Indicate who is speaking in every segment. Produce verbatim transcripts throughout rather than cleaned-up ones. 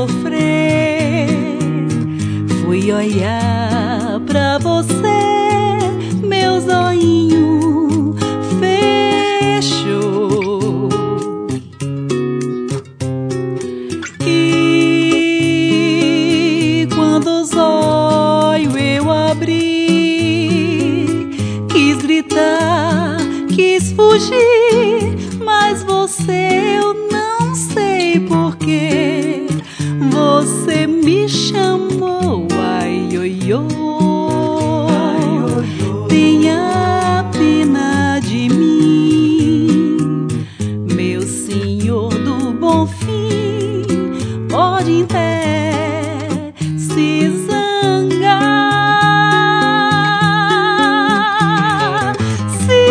Speaker 1: sofrer. Fui olhar pra você, meu zoinho fechou. E quando os olhos eu abri, quis gritar, quis fugir, mas você eu não sei porquê. Você me chamou, ai, oi, oi. Tenha pena de mim, meu senhor do bom fim. Pode até se zangar, se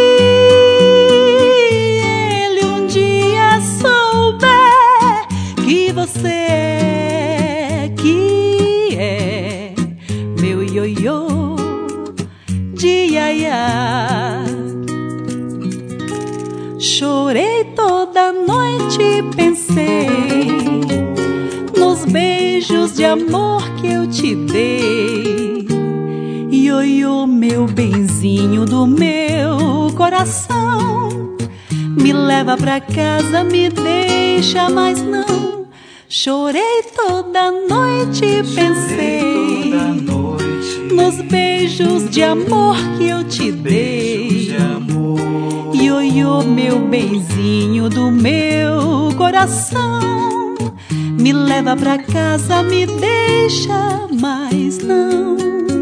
Speaker 1: ele um dia souber que você é, que é meu ioiô de iaiá. Chorei toda noite e pensei nos beijos de amor que eu te dei. Ioiô, meu benzinho do meu coração, me leva pra casa, me deixa, mas não. Chorei toda noite e pensei nos beijos de amor que eu te dei. Ioiô, meu benzinho do meu coração, me leva pra casa, me deixa, mas não.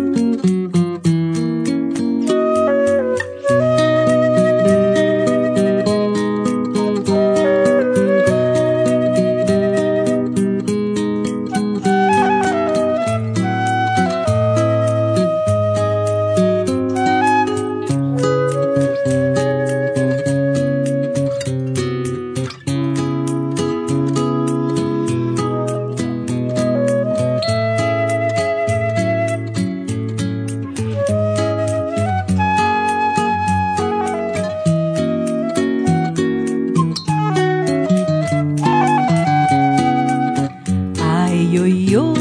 Speaker 1: Ioiô,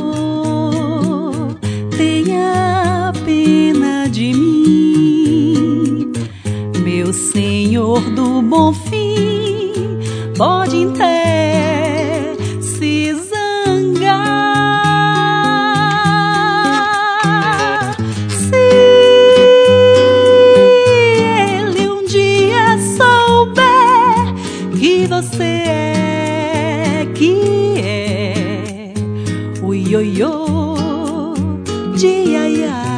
Speaker 1: tenha pena de mim, meu senhor do bom fim. Pode até se zangar, se ele um dia souber que você é, que é o ioiô de iaiá.